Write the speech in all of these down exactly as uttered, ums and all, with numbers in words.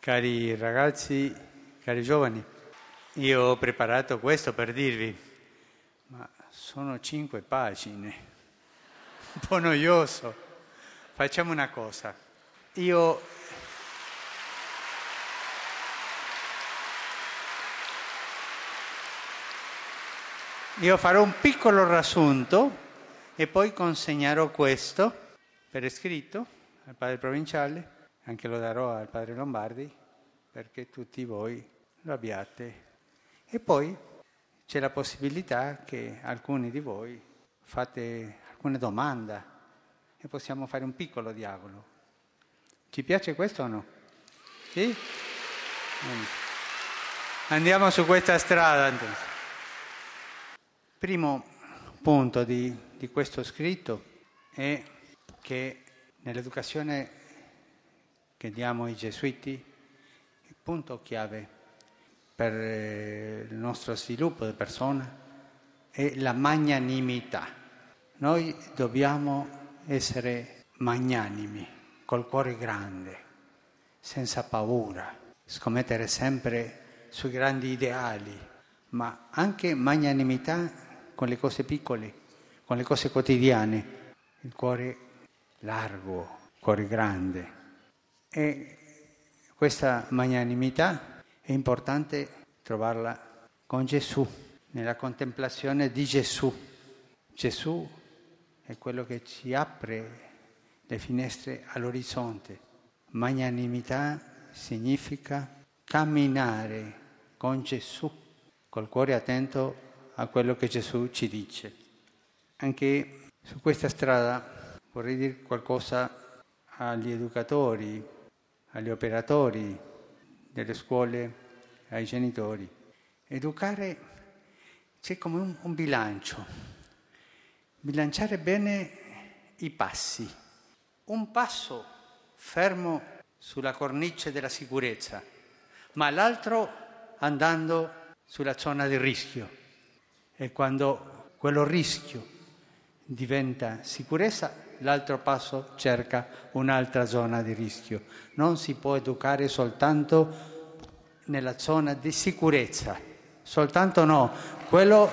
Cari ragazzi, cari giovani, io ho preparato questo per dirvi, ma sono cinque pagine, un po' noioso. Facciamo una cosa, io io farò un piccolo riassunto e poi consegnerò questo per iscritto al padre provinciale. Anche lo darò al padre Lombardi perché tutti voi lo abbiate. E poi c'è la possibilità che alcuni di voi fate alcune domande e possiamo fare un piccolo dialogo. Ci piace questo o no? Sì? Andiamo su questa strada. Primo punto di, di questo scritto è che nell'educazione che diamo ai gesuiti, il punto chiave per il nostro sviluppo di persona è la magnanimità. Noi dobbiamo essere magnanimi, col cuore grande, senza paura, scommettere sempre sui grandi ideali, ma anche magnanimità con le cose piccole, con le cose quotidiane, il cuore largo, il cuore grande. E questa magnanimità è importante trovarla con Gesù, nella contemplazione di Gesù. Gesù è quello che ci apre le finestre all'orizzonte. Magnanimità significa camminare con Gesù, col cuore attento a quello che Gesù ci dice. Anche su questa strada vorrei dire qualcosa agli educatori, agli operatori delle scuole, ai genitori. Educare c'è come un, un bilancio, bilanciare bene i passi. Un passo fermo sulla cornice della sicurezza, ma l'altro andando sulla zona di rischio. E quando quello rischio diventa sicurezza, l'altro passo cerca un'altra zona di rischio. Non si può educare soltanto nella zona di sicurezza, soltanto no. Quello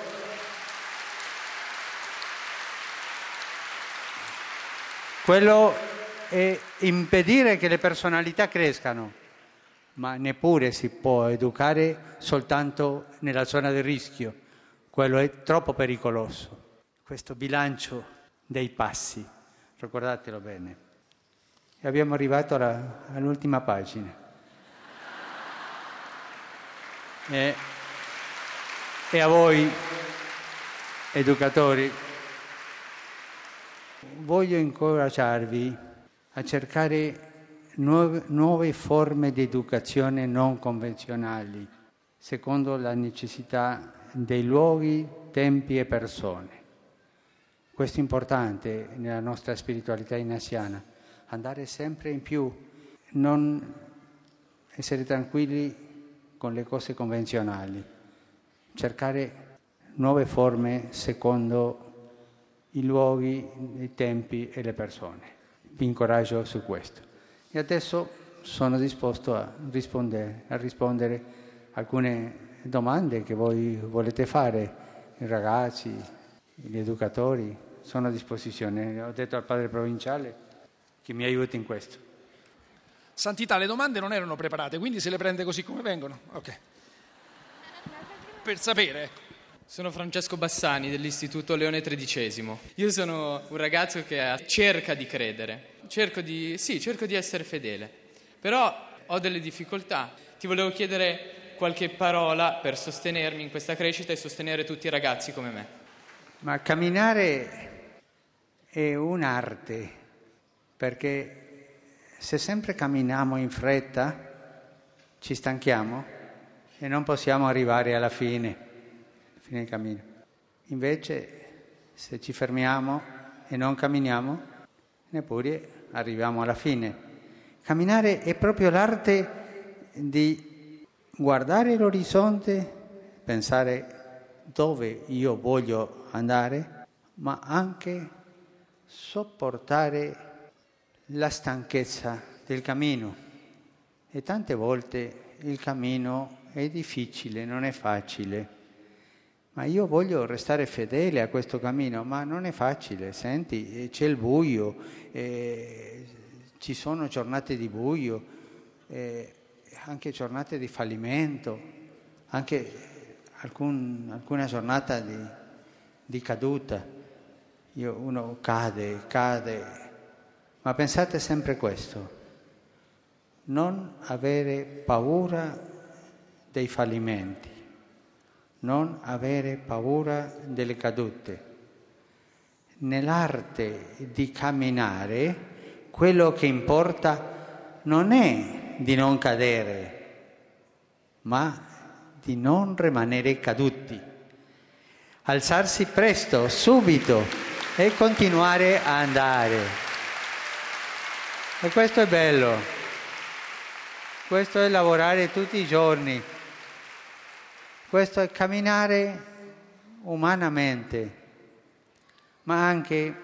quello è impedire che le personalità crescano, ma neppure si può educare soltanto nella zona di rischio. Quello è troppo pericoloso. Questo bilancio dei passi. Ricordatelo bene. E abbiamo arrivato alla, all'ultima pagina. E, e a voi, educatori, voglio incoraggiarvi a cercare nuove, nuove forme di educazione non convenzionali, secondo la necessità dei luoghi, tempi e persone. Questo è importante nella nostra spiritualità ignasiana, andare sempre in più, non essere tranquilli con le cose convenzionali, cercare nuove forme secondo i luoghi, i tempi e le persone. Vi incoraggio su questo. E adesso sono disposto a rispondere, a rispondere a alcune domande che voi volete fare, i ragazzi, gli educatori. Sono a disposizione. Ho detto al padre provinciale che mi aiuti in questo. Santità, le domande non erano preparate, quindi se le prende così come vengono? Ok. Per sapere, ecco. Sono Francesco Bassani dell'Istituto Leone tredicesimo. Io sono un ragazzo che cerca di credere, cerco di, sì, cerco di essere fedele, però ho delle difficoltà. Ti volevo chiedere qualche parola per sostenermi in questa crescita e sostenere tutti i ragazzi come me. Ma camminare è un'arte, perché se sempre camminiamo in fretta ci stanchiamo e non possiamo arrivare alla fine, fine del cammino. Invece se ci fermiamo e non camminiamo, neppure arriviamo alla fine. Camminare è proprio l'arte di guardare l'orizzonte, pensare dove io voglio andare, ma anche sopportare la stanchezza del cammino E tante volte il cammino è difficile, non è facile. Ma io voglio restare fedele a questo cammino, ma non è facile. Senti, c'è il buio, eh, ci sono giornate di buio, eh, anche giornate di fallimento, anche alcun, alcuna giornata di, di caduta. Io, uno cade, cade, ma pensate sempre questo: non avere paura dei fallimenti, non avere paura delle cadute. Nell'arte di camminare, quello che importa non è di non cadere, ma di non rimanere caduti. Alzarsi presto, subito, e continuare a andare. E questo è bello. Questo è lavorare tutti i giorni. Questo è camminare umanamente. Ma anche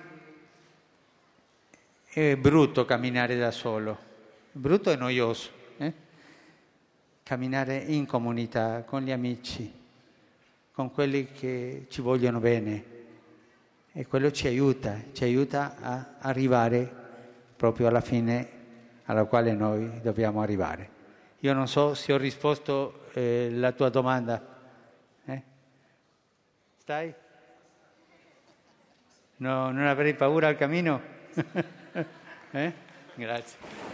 è brutto camminare da solo. Brutto e noioso. Eh? Camminare in comunità, con gli amici, con quelli che ci vogliono bene. E quello ci aiuta, ci aiuta a arrivare proprio alla fine alla quale noi dobbiamo arrivare. Io non so se ho risposto eh, alla tua domanda. Eh? Stai? No, non avrei paura al cammino? eh? Grazie.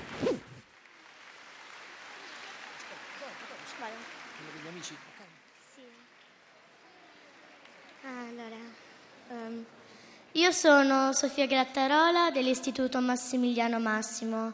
Allora, um, io sono Sofia Grattarola dell'Istituto Massimiliano Massimo.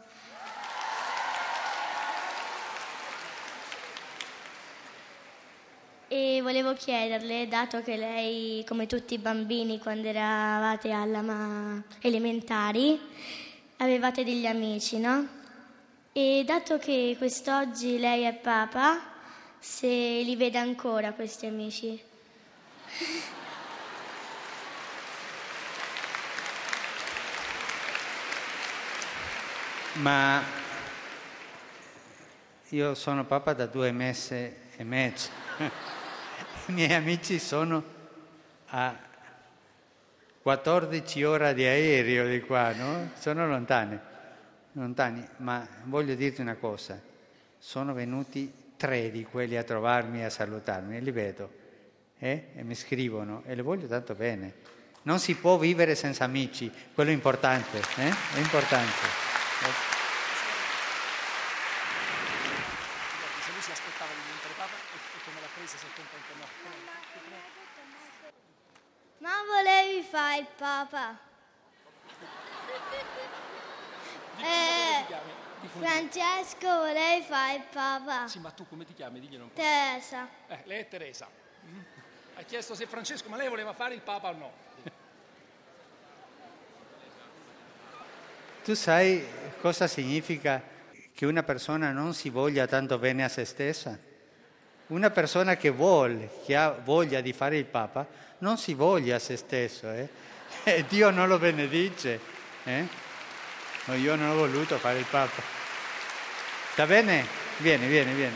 E volevo chiederle, dato che lei, come tutti i bambini, quando eravate alla ma- elementari, avevate degli amici, no? E dato che quest'oggi lei è Papa, se li vede ancora questi amici? Ma io sono Papa da due mesi e mezzo. I miei amici sono a quattordici ore di aereo di qua, no? Sono lontani, lontani, ma voglio dirti una cosa: sono venuti tre di quelli a trovarmi e a salutarmi, e li vedo, eh? E mi scrivono, e li voglio tanto bene. Non si può vivere senza amici, quello è importante, eh? È importante. Ma volevi fare il Papa? eh, Francesco, volevi fare il Papa? Sì, ma tu come ti chiami? Diglielo un po'. Teresa. Eh, lei è Teresa. Mm. Ha chiesto se Francesco, ma lei voleva fare il Papa o no? Tu sai cosa significa che una persona non si voglia tanto bene a se stessa? Una persona che vuole, che ha voglia di fare il Papa, non si voglia a se stesso, eh? E Dio non lo benedice, eh? No, io non ho voluto fare il Papa. Sta bene? Vieni, vieni, vieni.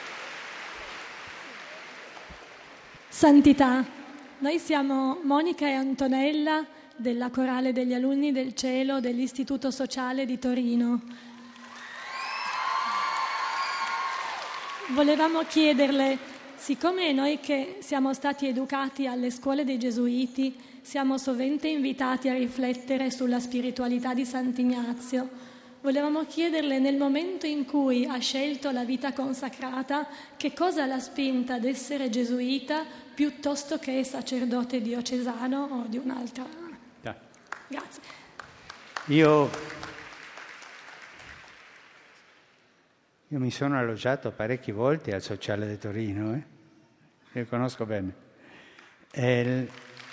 Santità, noi siamo Monica e Antonella della Corale degli Alunni del Cielo dell'Istituto Sociale di Torino. Volevamo chiederle, siccome noi che siamo stati educati alle scuole dei Gesuiti siamo sovente invitati a riflettere sulla spiritualità di Sant'Ignazio, volevamo chiederle, nel momento in cui ha scelto la vita consacrata, che cosa l'ha spinta ad essere gesuita piuttosto che sacerdote diocesano o di un'altra. Da. Grazie. Io... Io mi sono alloggiato parecchie volte al Sociale di Torino, eh? Io conosco bene. Il...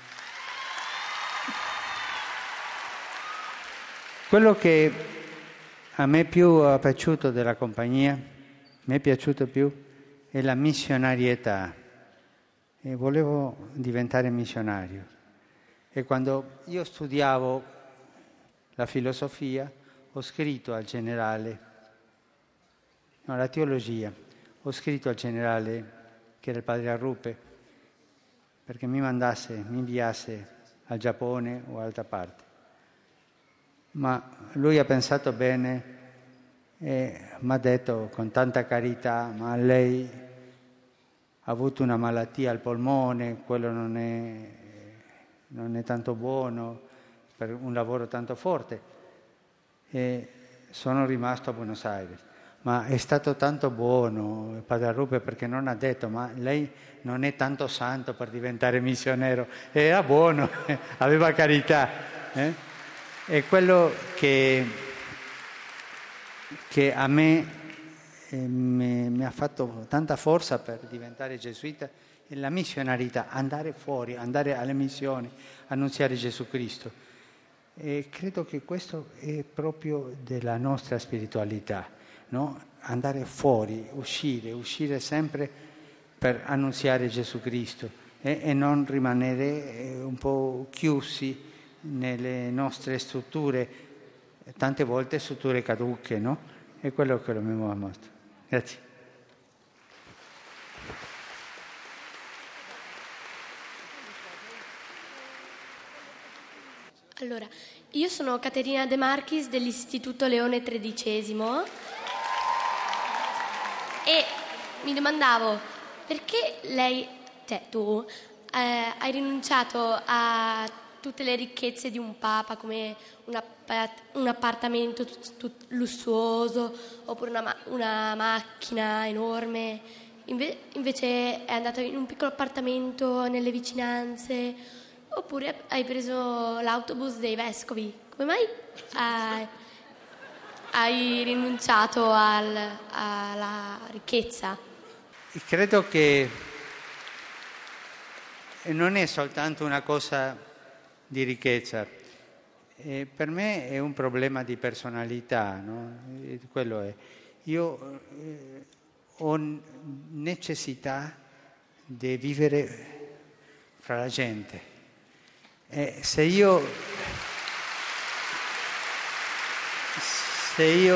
Quello che a me più è piaciuto della compagnia, mi è piaciuto più, è la missionarietà. E volevo diventare missionario. E quando io studiavo la filosofia, ho scritto al generale: No, la teologia. Ho scritto al generale, che era il padre Arrupe, perché mi mandasse, mi inviasse al Giappone o altra parte. Ma lui ha pensato bene e mi ha detto con tanta carità, ma lei ha avuto una malattia al polmone, quello non è, non è tanto buono per un lavoro tanto forte. E sono rimasto a Buenos Aires. Ma è stato tanto buono il padre Arrupe, perché non ha detto, ma lei non è tanto santo per diventare missionero. Era buono, aveva carità. Eh? È quello che, che a me eh, mi, mi ha fatto tanta forza per diventare gesuita, è la missionarietà, andare fuori, andare alle missioni, annunziare Gesù Cristo. E credo che questo è proprio della nostra spiritualità. No? Andare fuori, uscire, uscire sempre per annunziare Gesù Cristo eh? e non rimanere eh, un po' chiusi nelle nostre strutture, tante volte strutture caduche, no? È quello che lo abbiamo mostrato. Grazie. Allora, io sono Caterina De Marchis dell'Istituto Leone tredicesimo. E mi domandavo, perché lei, cioè tu, eh, hai rinunciato a tutte le ricchezze di un papa, come un, app- un appartamento tut- tut- lussuoso, oppure una, ma- una macchina enorme, Inve- invece è andato in un piccolo appartamento nelle vicinanze, oppure hai preso l'autobus dei vescovi? Come mai hai... hai rinunciato al, alla ricchezza? Credo che non è soltanto una cosa di ricchezza, eh, per me è un problema di personalità, no? Eh, quello è. Io eh, ho necessità di vivere fra la gente. Eh, se io Se io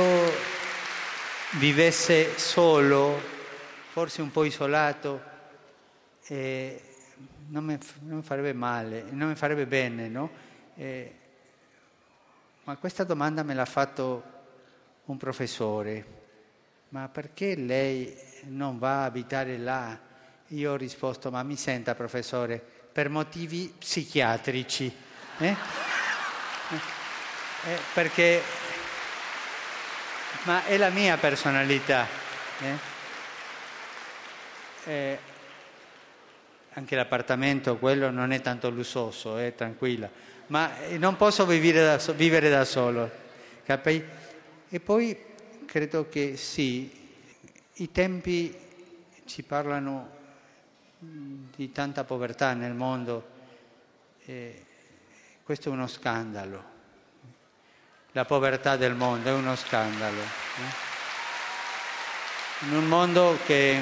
vivesse solo, forse un po' isolato, eh, non, mi, non mi farebbe male, non mi farebbe bene, no? Eh, ma questa domanda me l'ha fatto un professore. Ma perché lei non va a abitare là? Io ho risposto, ma mi senta professore, per motivi psichiatrici. Eh? Eh, perché... Ma è la mia personalità. Eh? Eh, anche l'appartamento, quello non è tanto lussuoso, è eh, tranquilla. Ma non posso vivere da, so- vivere da solo, capi? E poi credo che sì, i tempi ci parlano di tanta povertà nel mondo. Eh, questo è uno scandalo. La povertà del mondo è uno scandalo. Eh? In un mondo che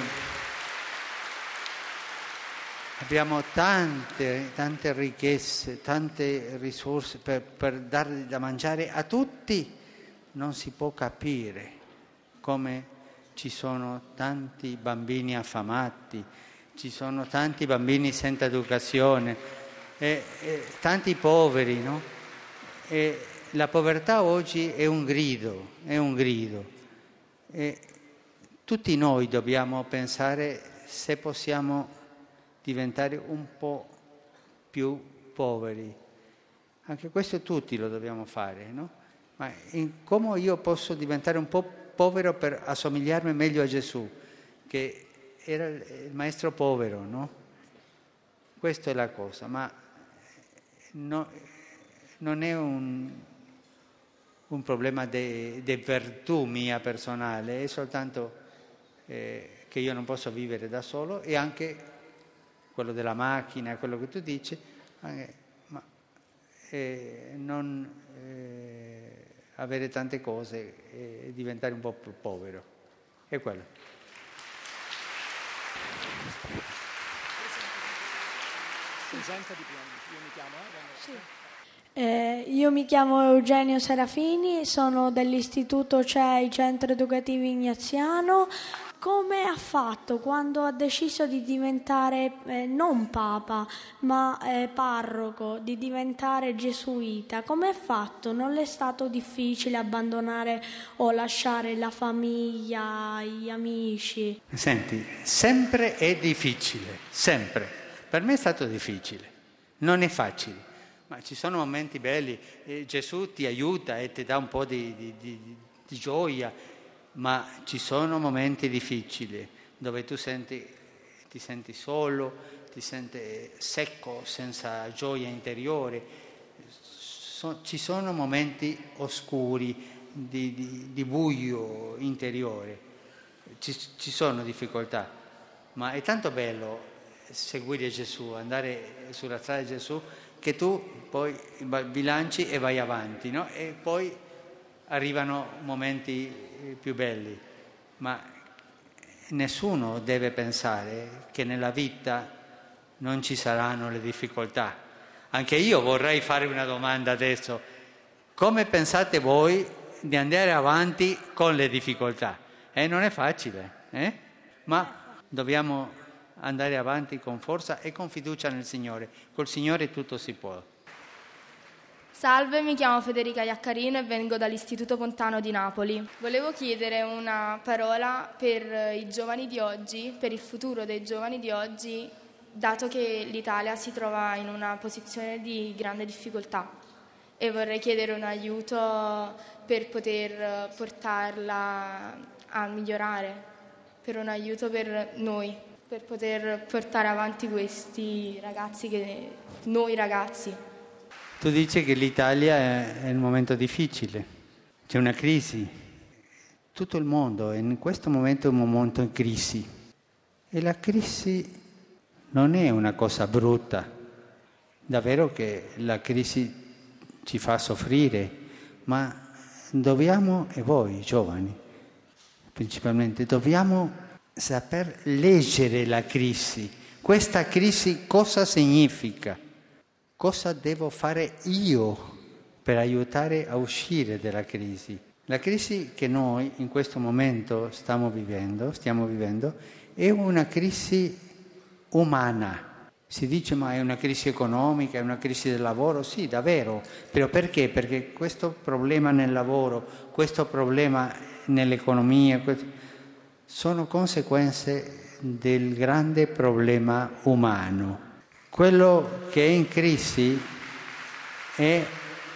abbiamo tante, tante ricchezze, tante risorse per, per dare da mangiare a tutti, non si può capire come ci sono tanti bambini affamati, ci sono tanti bambini senza educazione, e, e tanti poveri, no? E, la povertà oggi è un grido, è un grido. E tutti noi dobbiamo pensare se possiamo diventare un po' più poveri. Anche questo tutti lo dobbiamo fare, no? Ma in, come io posso diventare un po' povero per assomigliarmi meglio a Gesù, che era il maestro povero, no? Questa è la cosa, ma no, non è un... un problema di virtù mia personale, è soltanto eh, che io non posso vivere da solo, e anche quello della macchina, quello che tu dici, eh, ma eh, non eh, avere tante cose e diventare un po' più povero. È quello. Presenta di più, io mi chiamo, eh? Sì. Eh, io mi chiamo Eugenio Serafini, sono dell'Istituto C E I Centro Educativo Ignaziano. Come ha fatto quando ha deciso di diventare eh, non papa, ma eh, parroco, di diventare gesuita? Come ha fatto? Non le è stato difficile abbandonare o lasciare la famiglia, gli amici? Senti, sempre è difficile, sempre. Per me è stato difficile, non è facile, ma ci sono momenti belli. Eh, Gesù ti aiuta e ti dà un po' di, di, di, di gioia. Ma ci sono momenti difficili dove tu senti, ti senti solo, ti senti secco, senza gioia interiore. So, ci sono momenti oscuri, di, di, di buio interiore. Ci, ci sono difficoltà, ma è tanto bello seguire Gesù, andare sulla strada di Gesù, che tu poi bilanci e vai avanti, no? E poi arrivano momenti più belli, ma nessuno deve pensare che nella vita non ci saranno le difficoltà. Anche io vorrei fare una domanda adesso: come pensate voi di andare avanti con le difficoltà? Eh, non è facile, eh? Ma dobbiamo andare avanti con forza e con fiducia nel Signore. Col Signore tutto si può. Salve, mi chiamo Federica Iaccarino e vengo dall'Istituto Pontano di Napoli. Volevo chiedere una parola per i giovani di oggi, per il futuro dei giovani di oggi, dato che l'Italia si trova in una posizione di grande difficoltà, e vorrei chiedere un aiuto per poter portarla a migliorare, per un aiuto per noi, per poter portare avanti questi ragazzi, che noi ragazzi. Tu dici che l'Italia è in un momento difficile, c'è una crisi, tutto il mondo è in questo momento è un momento in crisi, e la crisi non è una cosa brutta, davvero che la crisi ci fa soffrire, ma dobbiamo, e voi giovani principalmente, dobbiamo saper leggere la crisi. Questa crisi cosa significa? Cosa devo fare io per aiutare a uscire dalla crisi? La crisi che noi in questo momento stiamo vivendo, stiamo vivendo è una crisi umana. Si dice ma è una crisi economica, è una crisi del lavoro? Sì, davvero. Però perché? Perché questo problema nel lavoro, questo problema nell'economia, sono conseguenze del grande problema umano. Quello che è in crisi è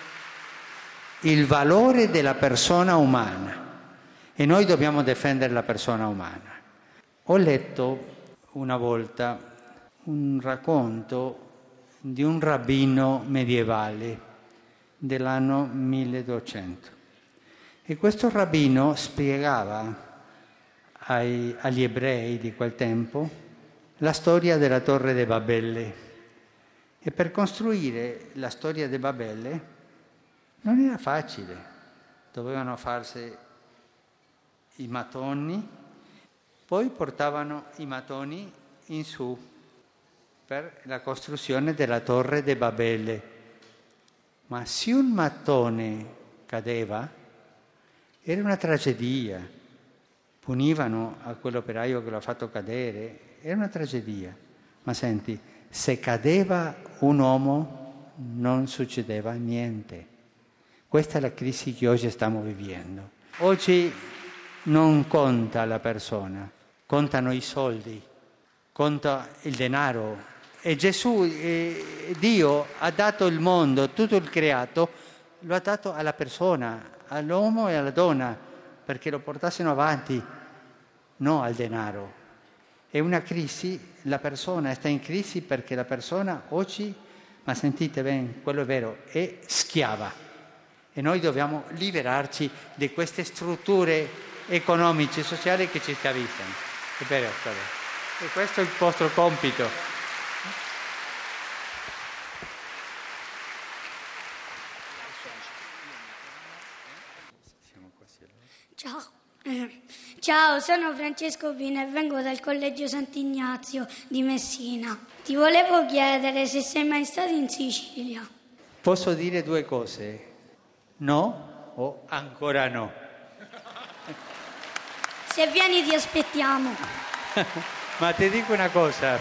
il valore della persona umana e noi dobbiamo difendere la persona umana. Ho letto una volta un racconto di un rabbino medievale dell'anno milleduecento e questo rabbino spiegava ai, agli ebrei di quel tempo la storia della Torre de Babele. E per costruire la storia di Babele non era facile, dovevano farsi i mattoni, poi portavano i mattoni in su per la costruzione della Torre de Babele. Ma se un mattone cadeva, era una tragedia. Punivano a quell'operaio che l'ha fatto cadere, era una tragedia. Ma senti, se cadeva un uomo non succedeva niente. Questa è la crisi che oggi stiamo vivendo. Oggi non conta la persona, contano i soldi, conta il denaro. E Gesù, eh, Dio ha dato il mondo, tutto il creato, lo ha dato alla persona, all'uomo e alla donna, perché lo portassero avanti, non al denaro. È una crisi, la persona sta in crisi perché la persona oggi, ma sentite bene, quello è vero, è schiava. E noi dobbiamo liberarci di queste strutture economiche e sociali che ci schiavizzano. È vero, è vero. E questo è il vostro compito. Ciao. Eh, ciao, sono Francesco Pina e vengo dal Collegio Sant'Ignazio di Messina. Ti volevo chiedere se sei mai stato in Sicilia. Posso dire due cose, no o ancora no. Se vieni ti aspettiamo. Ma ti dico una cosa,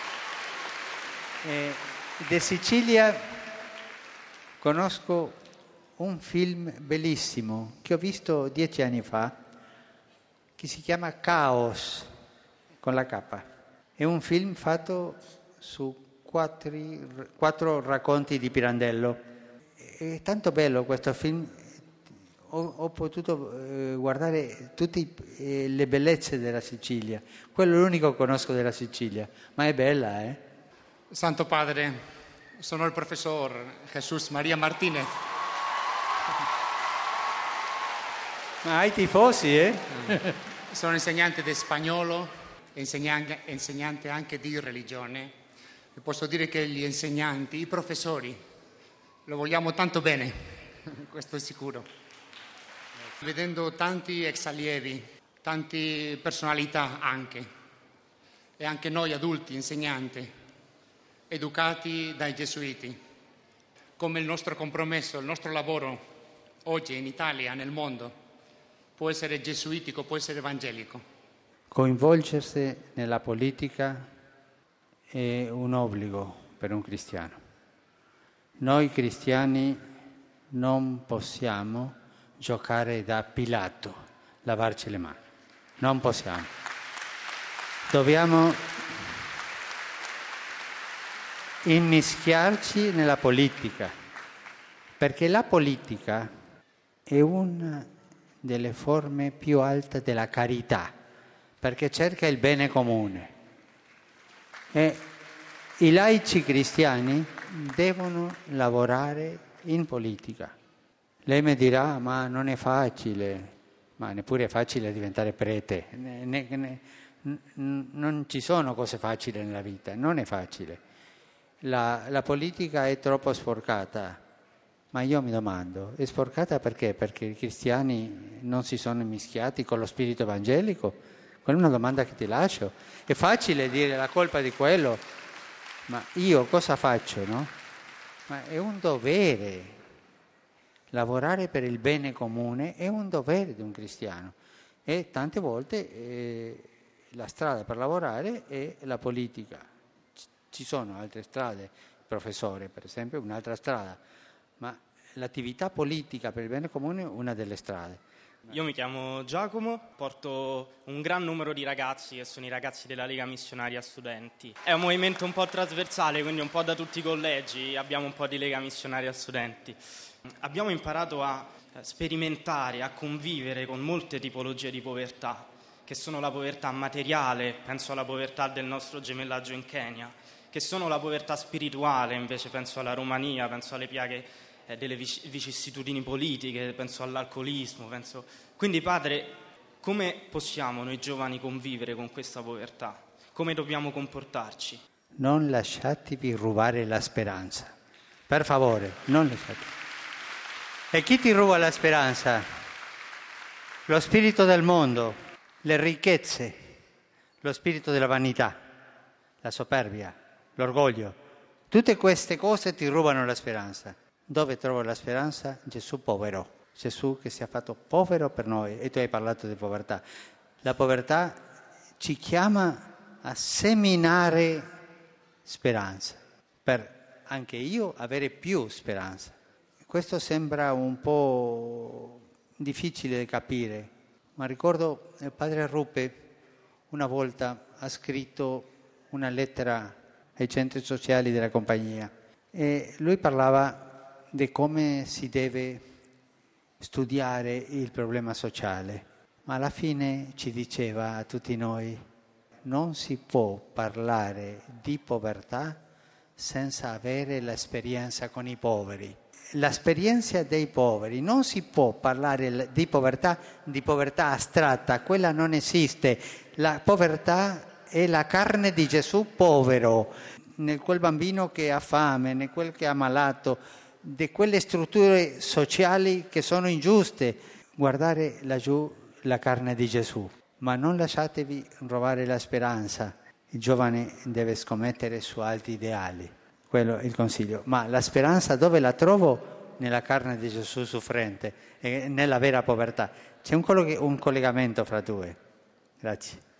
eh, di Sicilia conosco un film bellissimo che ho visto dieci anni fa, che si chiama Caos, con la K. È un film fatto su quattro, quattro racconti di Pirandello. È tanto bello questo film, ho, ho potuto eh, guardare tutte eh, le bellezze della Sicilia. Quello è l'unico che conosco della Sicilia, ma è bella, eh? Santo Padre, sono il professor Jesus Maria Martinez. Ma hai tifosi, eh? Sono insegnante di spagnolo, insegnante, insegnante anche di religione. E posso dire che gli insegnanti, i professori, lo vogliamo tanto bene, questo è sicuro. Vedendo tanti ex allievi, tante personalità anche, e anche noi adulti, insegnanti, educati dai gesuiti, come il nostro compromesso, il nostro lavoro oggi in Italia, nel mondo, può essere gesuitico, può essere evangelico. Coinvolgersi nella politica è un obbligo per un cristiano. Noi cristiani non possiamo giocare da Pilato, lavarci le mani. Non possiamo. Dobbiamo immischiarci nella politica, perché la politica è una delle forme più alte della carità, perché cerca il bene comune. E i laici cristiani devono lavorare in politica. Lei mi dirà, ma non è facile, ma neppure è facile diventare prete. Ne, ne, ne, non ci sono cose facili nella vita, non è facile. La, la politica è troppo sporcata, ma io mi domando, è sporcata perché? Perché i cristiani non si sono mischiati con lo spirito evangelico? Quella è una domanda che ti lascio. È facile dire la colpa di quello, ma io cosa faccio, no? Ma è un dovere. Lavorare per il bene comune è un dovere di un cristiano. E tante volte eh, la strada per lavorare è la politica. Ci sono altre strade, il professore per esempio è un'altra strada, ma l'attività politica per il bene comune è una delle strade. Io mi chiamo Giacomo, porto un gran numero di ragazzi che sono i ragazzi della Lega Missionaria Studenti. È un movimento un po' trasversale, quindi un po' da tutti i collegi abbiamo un po' di Lega Missionaria Studenti. Abbiamo imparato a sperimentare, a convivere con molte tipologie di povertà, che sono la povertà materiale, penso alla povertà del nostro gemellaggio in Kenya, che sono la povertà spirituale, invece penso alla Romania, penso alle piaghe eh, delle vicissitudini politiche, penso all'alcolismo, penso... Quindi padre, come possiamo noi giovani convivere con questa povertà? Come dobbiamo comportarci? Non lasciatevi rubare la speranza, per favore, non lasciatevi. E chi ti ruba la speranza? Lo spirito del mondo, le ricchezze, lo spirito della vanità, la superbia, l'orgoglio. Tutte queste cose ti rubano la speranza. Dove trovo la speranza? Gesù povero. Gesù che si è fatto povero per noi. E tu hai parlato di povertà. La povertà ci chiama a seminare speranza, per anche io avere più speranza. Questo sembra un po' difficile da capire, ma ricordo il padre Ruppe una volta ha scritto una lettera ai centri sociali della compagnia e lui parlava di come si deve studiare il problema sociale, ma alla fine ci diceva a tutti noi: non si può parlare di povertà senza avere l'esperienza con i poveri. L'esperienza dei poveri, non si può parlare di povertà, di povertà astratta, quella non esiste. La povertà è la carne di Gesù povero, nel quel bambino che ha fame, nel quel che è ammalato, di quelle strutture sociali che sono ingiuste. Guardare laggiù la carne di Gesù, ma non lasciatevi rubare la speranza. Il giovane deve scommettere su alti ideali. quello è il consiglio. Ma la speranza dove la trovo? Nella carne di Gesù soffrente e nella vera povertà. C'è un, colleg- un collegamento fra due. Grazie.